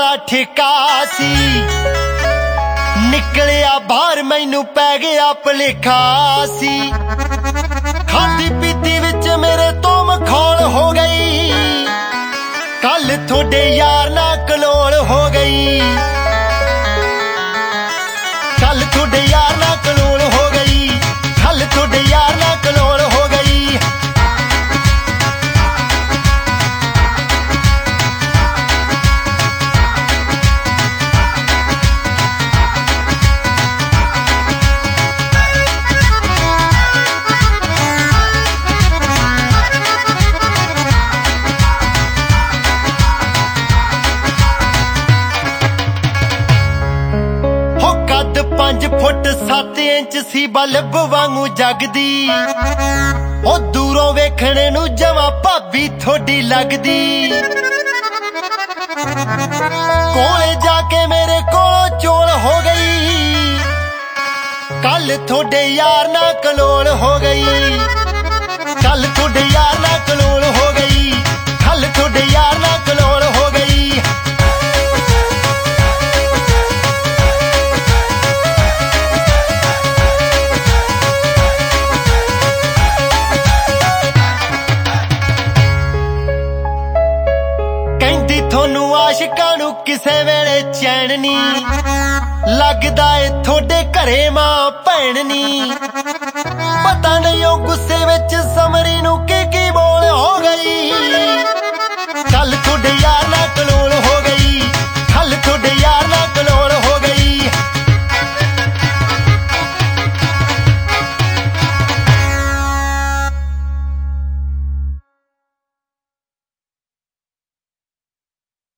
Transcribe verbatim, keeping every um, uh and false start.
ਦਾ ਠੇਕਾ ਸੀ ਨਿਕਲਿਆ ਬਾਹਰ ਮੈਨੂੰ ਪੈ ਗਿਆ ਭੁਲੇਖਾ ਸੀ ਖਾਦੀ ਪੀਤੀ ਵਿੱਚ ਮੇਰੇ ਤੋਂ ਮਖੌਲ ਹੋ ਗਈ ਕੱਲ ਤੁਹਾਡੇ ਯਾਰ ਨਾਲ ਕਲੋਲ ਹੋ ਗਈ ਕੱਲ ਤੁਹਾਡੇ ਯਾਰ ਨਾਲ ਕਲੋਲ ਹੋ ਗਈ ਕੱਲ ਤੁਹਾਡੇ ਯਾਰ ਨਾਲ ਕਲੋਲ ਹੋ ਗਈ ਪੰਜ ਫੁੱਟ ਸੱਤ ਇੰਚ ਸੀ ਬਲਬ ਵਾਂਗੂ ਜਗਦੀ ਉਹ ਦੂਰੋਂ ਵੇਖਣੇ ਨੂੰ ਜਮਾਂ ਭਾਬੀ ਥੋੜੀ ਲੱਗਦੀ ਕੋਲੇ ਜਾ ਕੇ ਮੇਰੇ ਕੋਲੋਂ ਚੋਲ ਹੋ ਗਈ ਕੱਲ ਤੁਹਾਡੇ ਯਾਰ ਨਾਲ ਕਲੋਲ ਹੋ ਗਈ ਕੱਲ ਤੁਹਾਡੇ ਯਾਰ ਨਾਲ ਕਲੋਲ ਹੋ ਗਈ ਕੱਲ ਤੁਹਾਡੇ ਯਾਰ ਨਾਲ ਕਲੋਲ ਹੋ ਗਈ ਤੁਹਾਨੂੰ ਆਸ਼ਿਕਾਂ ਨੂੰ ਕਿਸੇ ਵੇਲੇ ਚੈਨ ਨੀ ਲੱਗਦਾ ਏ ਤੁਹਾਡੇ ਘਰੇ ਮਾਂ ਭੈਣ ਨੀ ਪਤਾ ਨਹੀਂ ਉਹ ਗੁੱਸੇ ਵਿੱਚ ਸਮਝ